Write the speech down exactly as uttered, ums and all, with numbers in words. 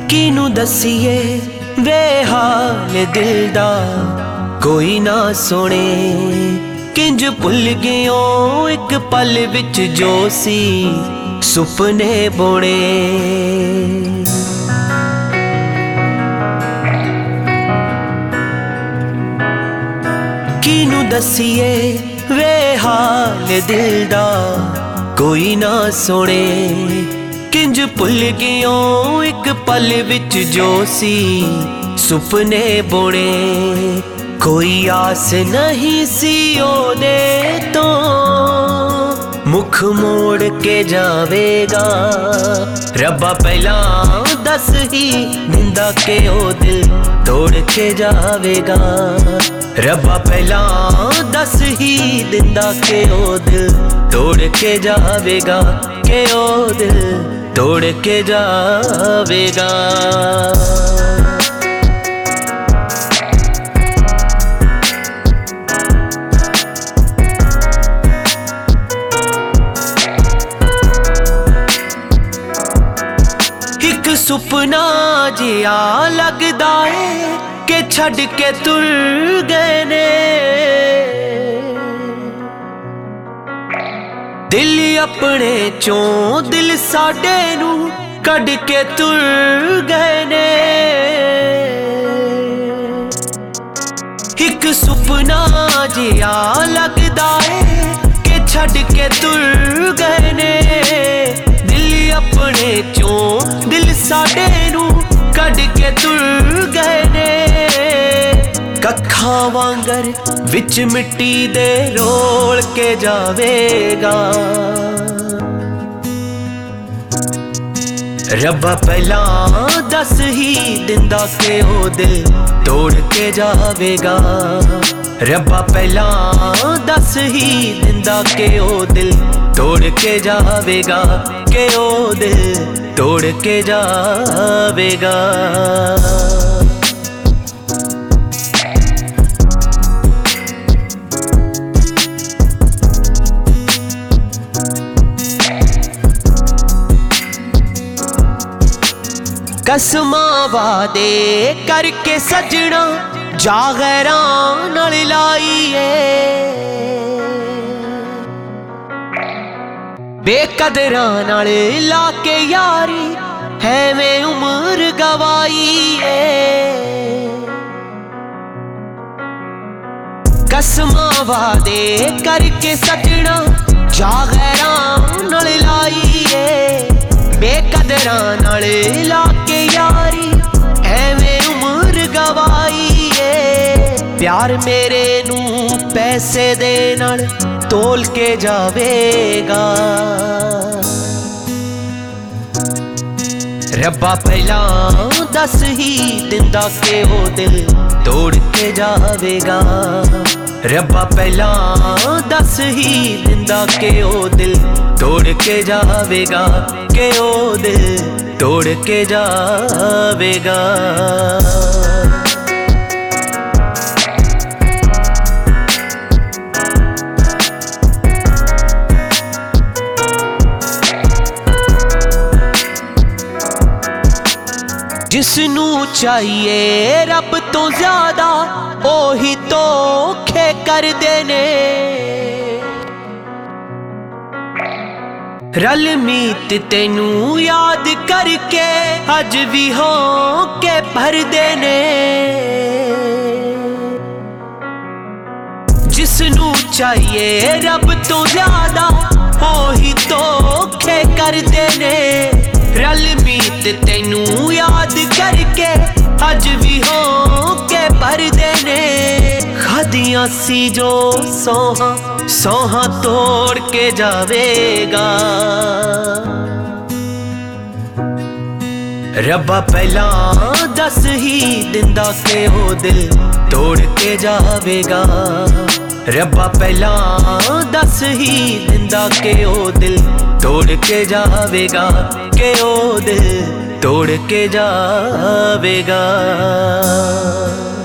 किनू दसीए वे हाल दिल दा कोई ना सुने। किंज भुल गयो एक पल विच जो सी सुपने बुने। किनू दसीए वे हाल दिल दा कोई ना सुने। किंज भुल गयो एक पल विच जो सी सुपने बुने। कोई आस नहीं सी ओदे तो मुख मोड़ के जावेगा। रब्बा पहला दस ही दिंदा के ओ दिल तोड़ के जावेगा। रब्बा पहला दस ही दिंदा के ओ दिल तोड़ के जावेगा। के ओ दिल तोड़ के जावेगा। एक सुपना जिया लगदा है के छड़ के तुर गए ने। दिल अपने चों दिल साडे नू कड़ के तुर गए ने। एक सुपना जिया लगदा है के छड़ के तुर गए ने। दिल अपने चों दिल साडे नू कड़ के तुर गए ने। कखा वांगर विच मिट्टी दे रोल के जावेगा। रब्बा पहला दस ही दिंदा के ओ दिल तोड़ के जावेगा। रब्बा पहला दस ही दिंदा के ओ दिल तोड़ के जावेगा। के ओ दिल तोड़ के जावेगा। कसमां वादे करके सजना जागरां नाल लाईए। बेकदरां नाल लाके यारी है मैं उम्र गवाईए। कसमां वादे करके सजना जागरां नाल लाईए। बेकदरां नाल लाके यारी एवें उम्र गवाईए। प्यार मेरे नू पैसे दे नाल तोल के जावेगा। रब्बा पहला दस ही दिंदा के ओ दिल तोड़ के जावेगा। रब्बा पहला दस ही दिंदा के ओ दिल तोड़ के जावेगा। के ओ दिल तोड़ के जावेगा। जिसनू चाहिए रब तो ज्यादा ओही धोखे कर देने। रल मीत तेनू याद करके अज भी हो के भर देने। जिसनू चाहिए रब तो ज्यादा ओही धोखे कर देने। रल मीत तेनू याद करके अज भी हो के भर देने। खादियां सी जो सोहा सोहा तोड़ के जावेगा। रब्बा पहला दस ही दिंदा के ओ दिल तोड़ के जावेगा। रब्बा पहला दस ही दिंदा के ओ दिल तोड़ के जावेगा। के ओ दिल तोड़ के जावेगा।